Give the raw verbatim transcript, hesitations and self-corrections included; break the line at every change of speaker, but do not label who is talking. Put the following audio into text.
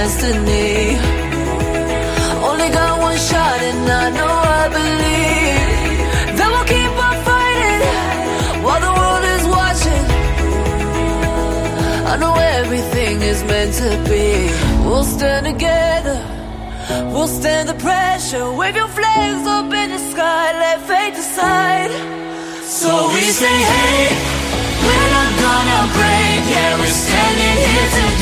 destiny. Only got one shot and I know I believe that we'll keep on fighting while the world is watching. I know everything is meant to be. We'll stand together, we'll stand the pressure. Wave your flags up in the sky, let fate decide. So we say, hey, we're not gonna break. Yeah, we're standing here today.